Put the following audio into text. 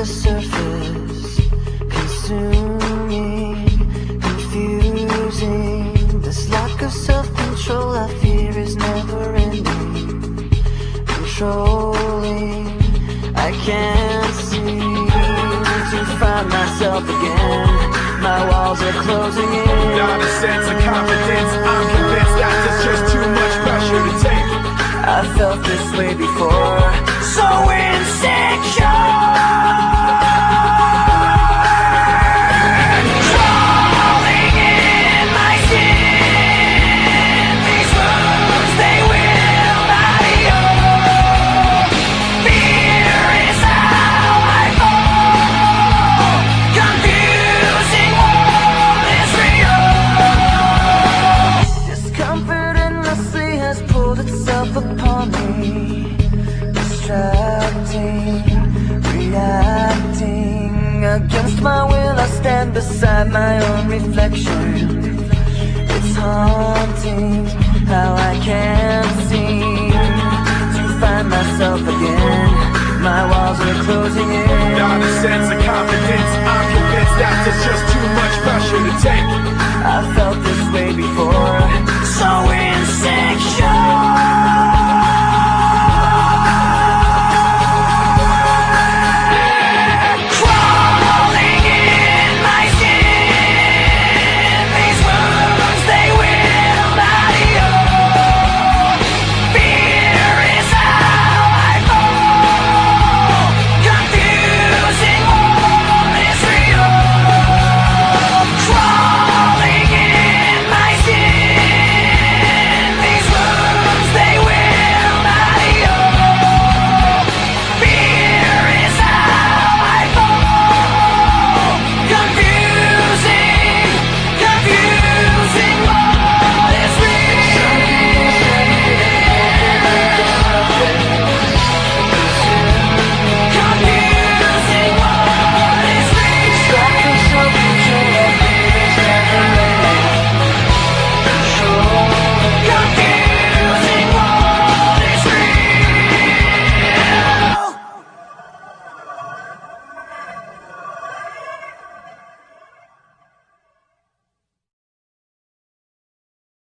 surface, consuming, confusing. This lack of self-control I fear is never ending, controlling. I can't seem to find myself again. My walls are closing in. Not a sense of confidence, I'm convinced that there's just too much pressure to take. I felt this way before, so insecure. Upon me, distracting, reacting. Against my will I stand beside my own reflection. It's haunting how I can't seem to find myself again. My walls are closing in. Not a sense of confidence, I'm convinced that there's just too much pressure to take.